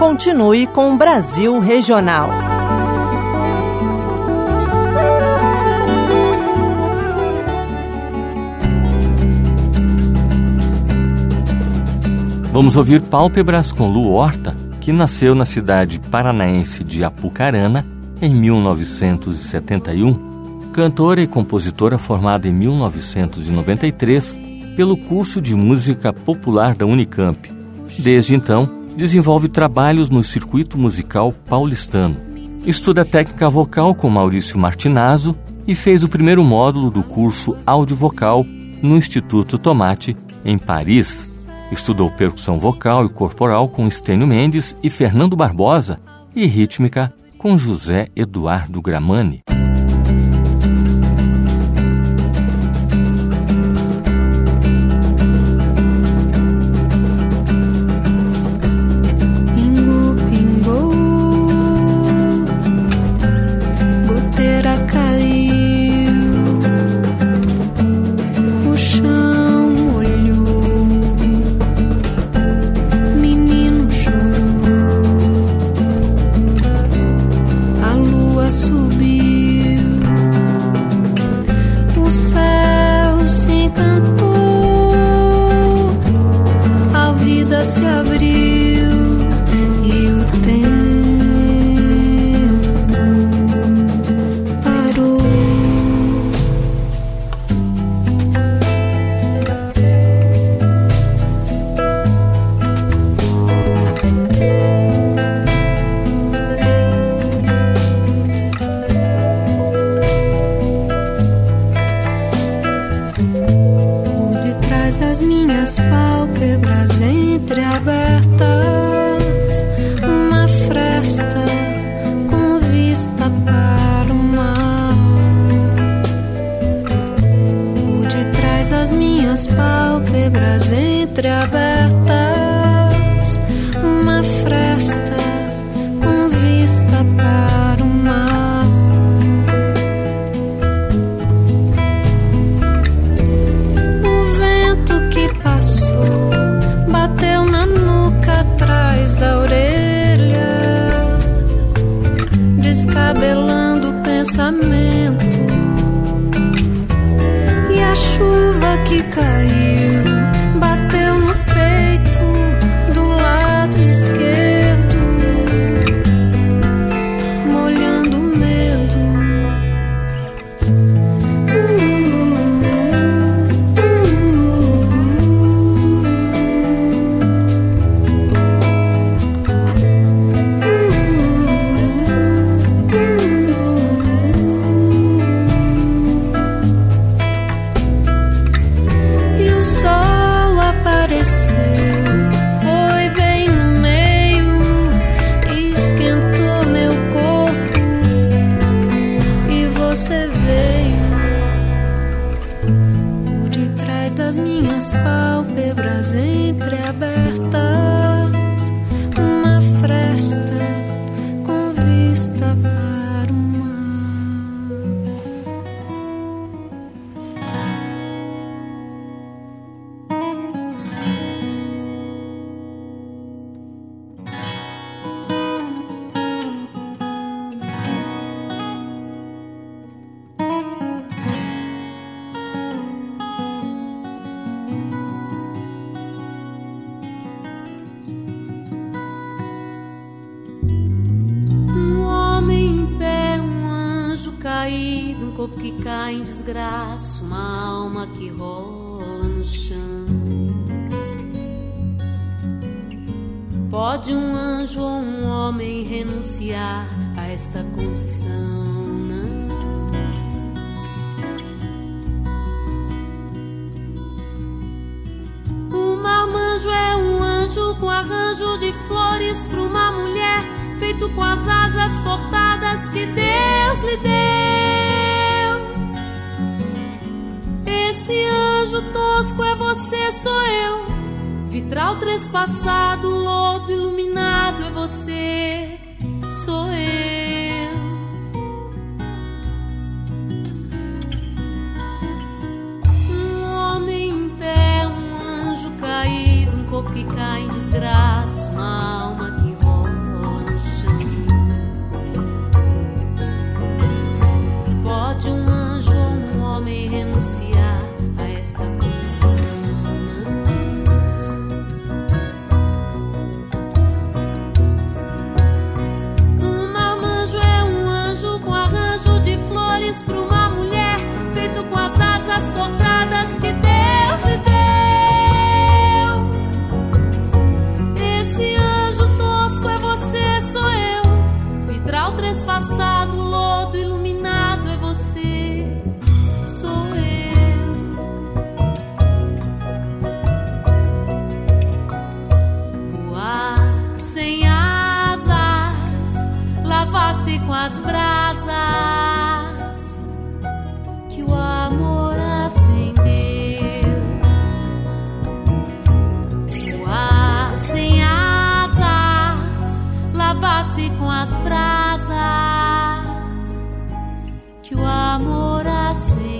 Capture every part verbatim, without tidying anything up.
Continue com o Brasil Regional. Vamos ouvir Pálpebras com Lu Horta, que nasceu na cidade paranaense de Apucarana em mil novecentos e setenta e um, cantora e compositora formada em mil novecentos e noventa e três pelo curso de Música Popular da Unicamp. Desde então, desenvolve trabalhos no circuito musical paulistano. Estuda técnica vocal com Maurício Martinazzo e fez o primeiro módulo do curso Áudio-Vocal no Instituto Tomate, em Paris. Estudou percussão vocal e corporal com Estênio Mendes e Fernando Barbosa e rítmica com José Eduardo Gramani. Se abriu e o tempo parou. Por detrás das minhas pálpebras entreabertas, uma fresta com vista para o mar. Por detrás das minhas pálpebras entreabertas, uma fresta com vista para o mar. O vento que passou bateu na nuca atrás da orelha, descabelando o pensamento. E a chuva que caiu bateu no peito do lado esquerdo, molhando o medo. Foi bem no meio e esquentou meu corpo, e você veio por detrás das minhas pálpebras entreabertas, uma fresta com vista para o mar. Caído, um corpo que cai em desgraça, uma alma que rola no chão. Pode um anjo ou um homem renunciar a esta condição? Não. O marmanjo é um anjo com arranjo de flores para uma mulher, feito com as asas cortadas que Deus lhe deu. Esse anjo tosco é você, sou eu. Vitral trespassado, lodo iluminado é você, sou eu. Um homem em pé, um anjo caído, um corpo que cai em desgraça, uma alma que rola as brasas que o amor acendeu. O ar sem asas lavasse com as brasas que o amor acendeu.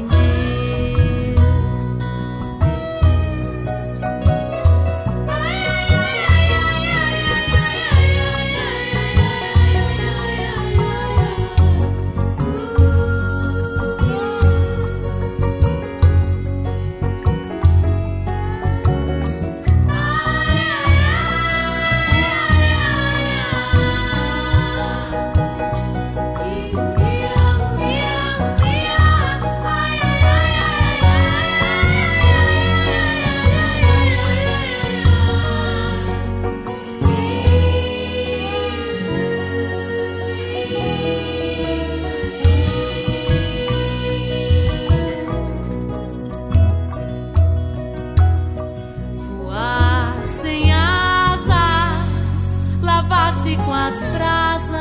Com as brasas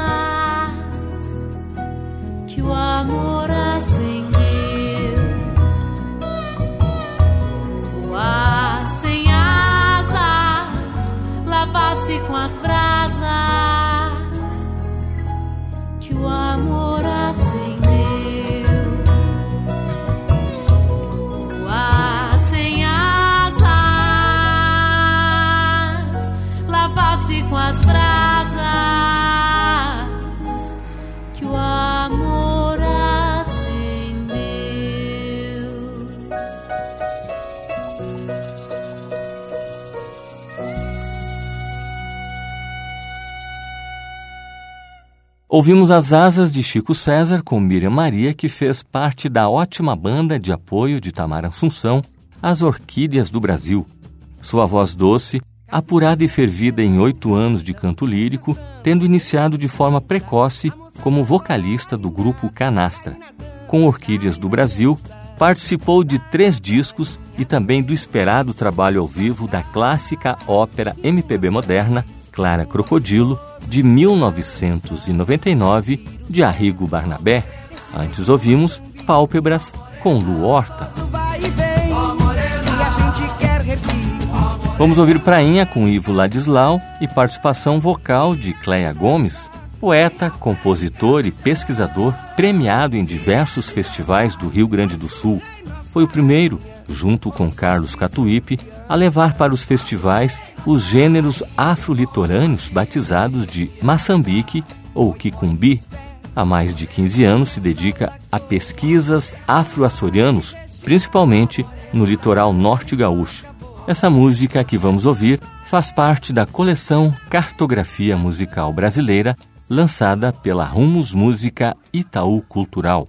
que o amor acendeu. O ar sem asas lavasse com as brasas que o amor acendeu. O ar sem asas lavasse com as brasas que o amor acendeu. Ouvimos As Asas de Chico César com Miriam Maria, que fez parte da ótima banda de apoio de Tamar Assunção, As Orquídeas do Brasil. Sua voz doce, apurada e fervida em oito anos de canto lírico, tendo iniciado de forma precoce como vocalista do grupo Canastra. Com Orquídeas do Brasil, participou de três discos e também do esperado trabalho ao vivo da clássica ópera M P B moderna Clara Crocodilo, de mil novecentos e noventa e nove, de Arrigo Barnabé. Antes ouvimos Pálpebras com Lu Horta. Vamos ouvir Prainha com Ivo Ladislau e participação vocal de Cléia Gomes, poeta, compositor e pesquisador premiado em diversos festivais do Rio Grande do Sul. Foi o primeiro, junto com Carlos Catuípe, a levar para os festivais os gêneros afro-litorâneos batizados de maçambique ou quicumbi. Há mais de quinze anos se dedica a pesquisas afro-açorianos, principalmente no litoral norte gaúcho. Essa música que vamos ouvir faz parte da coleção Cartografia Musical Brasileira, lançada pela Rumos Música Itaú Cultural.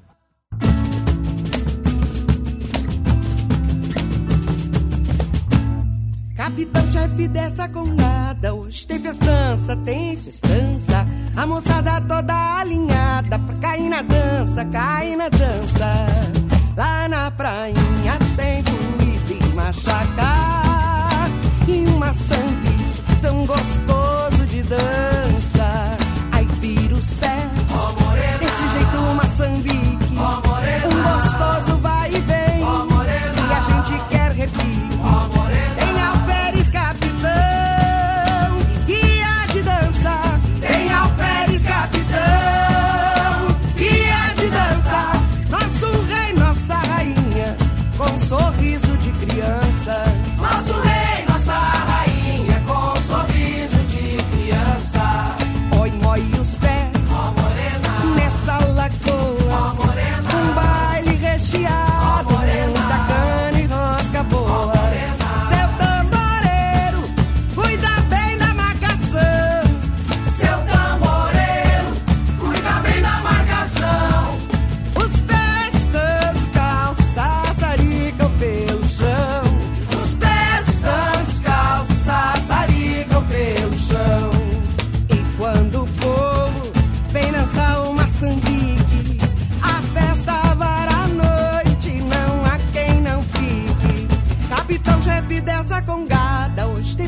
Capitão-chefe dessa congada, hoje tem festança, tem festança. A moçada toda alinhada pra cair na dança, cair na dança. Lá na prainha tem comida e machacá e uma sambi tão gostoso de dança. Aí vira os pés, oh, desse jeito uma sambique, oh, um gostoso vai e vem, oh, e a gente quer repetir. Oh, tem alferes capitão, guia de dança. Tem alferes capitão, guia de dança. Nosso rei, nossa rainha, com um sorriso de criança. Nosso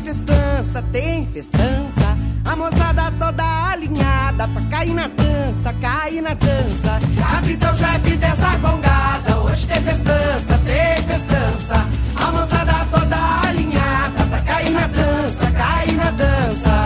festança, tem festança. A moçada toda alinhada pra cair na dança, cair na dança. Capitão chefe dessa congada, hoje tem festança, tem festança. A moçada toda alinhada pra cair na dança, cair na dança.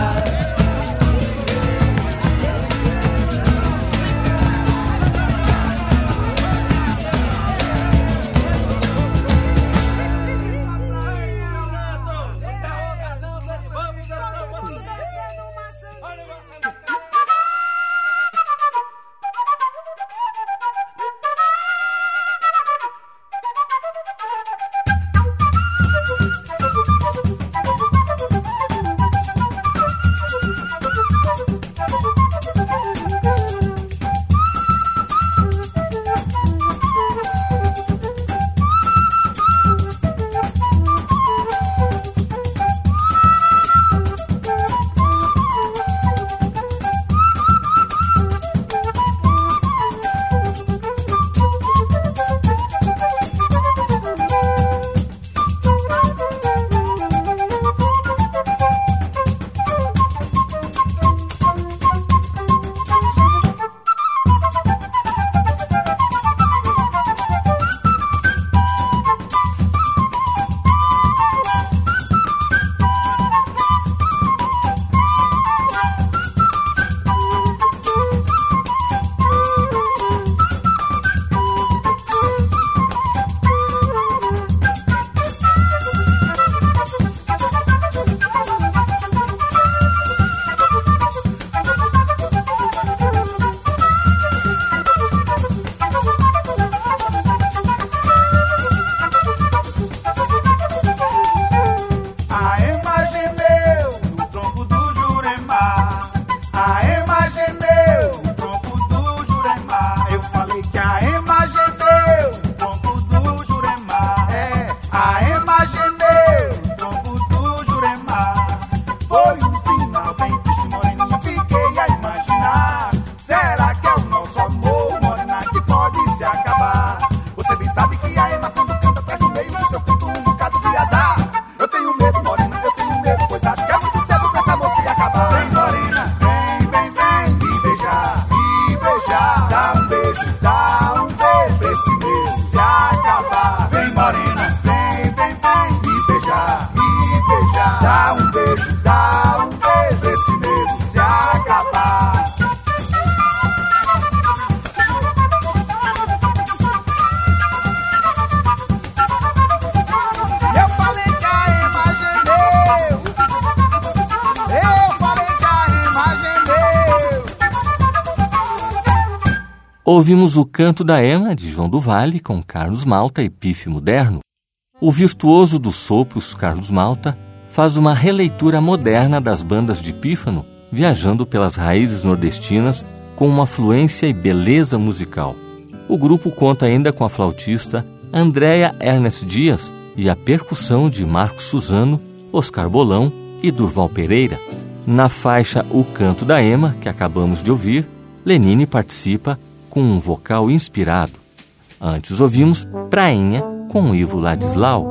Ouvimos o Canto da Ema, de João do Vale, com Carlos Malta e Pife Moderno. O virtuoso dos sopros, Carlos Malta, faz uma releitura moderna das bandas de pífano, viajando pelas raízes nordestinas com uma fluência e beleza musical. O grupo conta ainda com a flautista Andréa Ernest Dias e a percussão de Marcos Suzano, Oscar Bolão e Durval Pereira. Na faixa O Canto da Ema, que acabamos de ouvir, Lenine participa com um vocal inspirado. Antes ouvimos Prainha com Ivo Ladislau.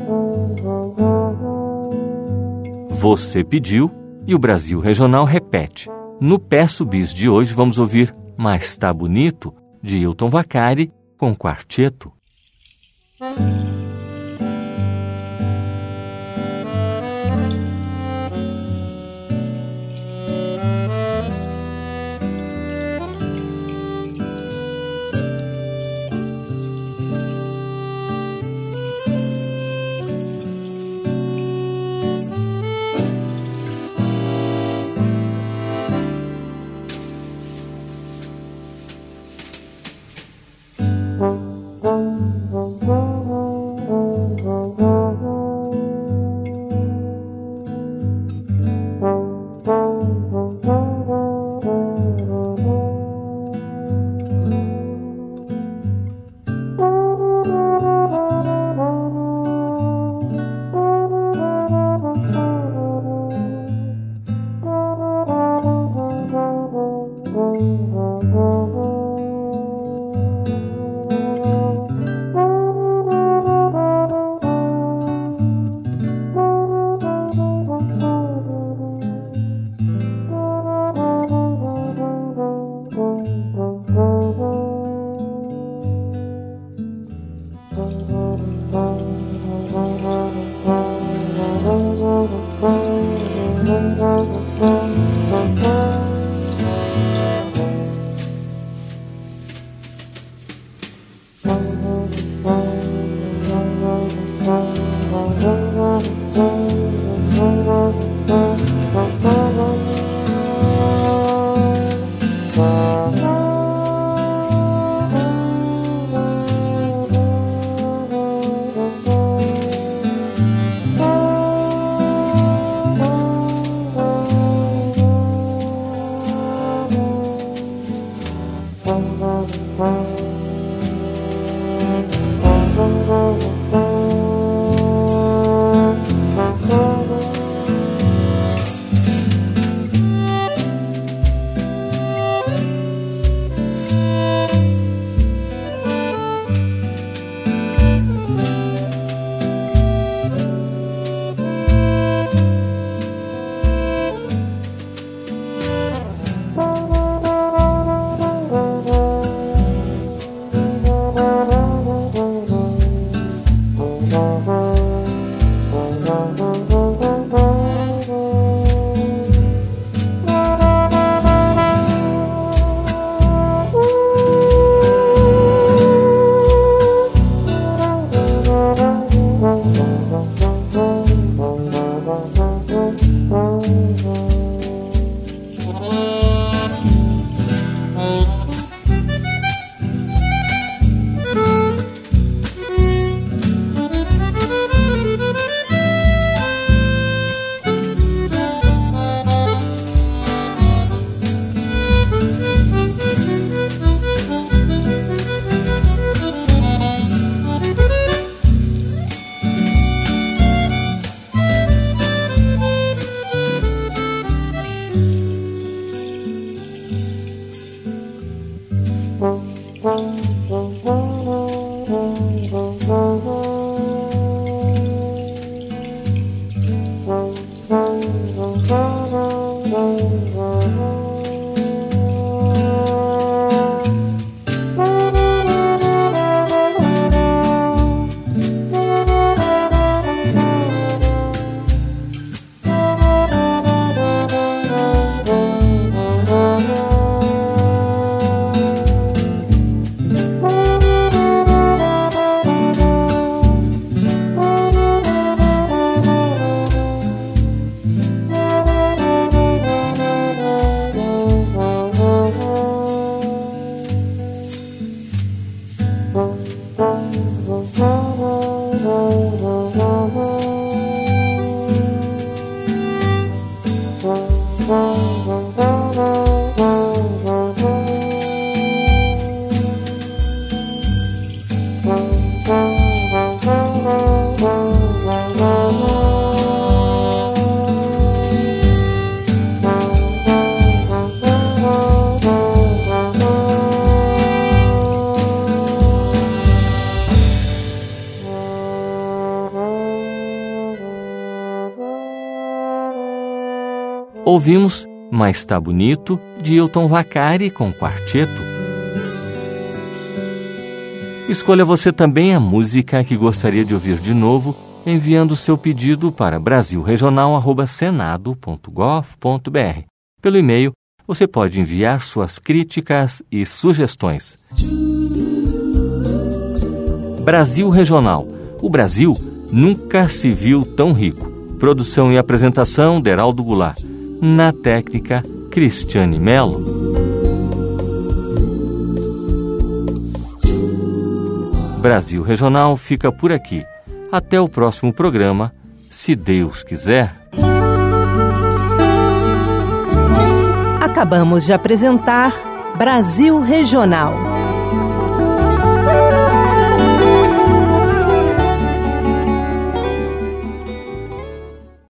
Você pediu e o Brasil Regional repete. No Peço Bis de hoje vamos ouvir Mas Tá Bonito, de Hilton Vacari com quarteto. Ouvimos Mas Tá Bonito, de Hilton Vacari com quarteto. Escolha você também a música que gostaria de ouvir de novo, enviando seu pedido para brasil regional arroba senado ponto gov ponto br. Pelo e-mail, você pode enviar suas críticas e sugestões. Brasil Regional. O Brasil nunca se viu tão rico. Produção e apresentação, Deraldo Goulart. Na técnica, Cristiane Mello. Brasil Regional fica por aqui. Até o próximo programa, se Deus quiser. Acabamos de apresentar Brasil Regional.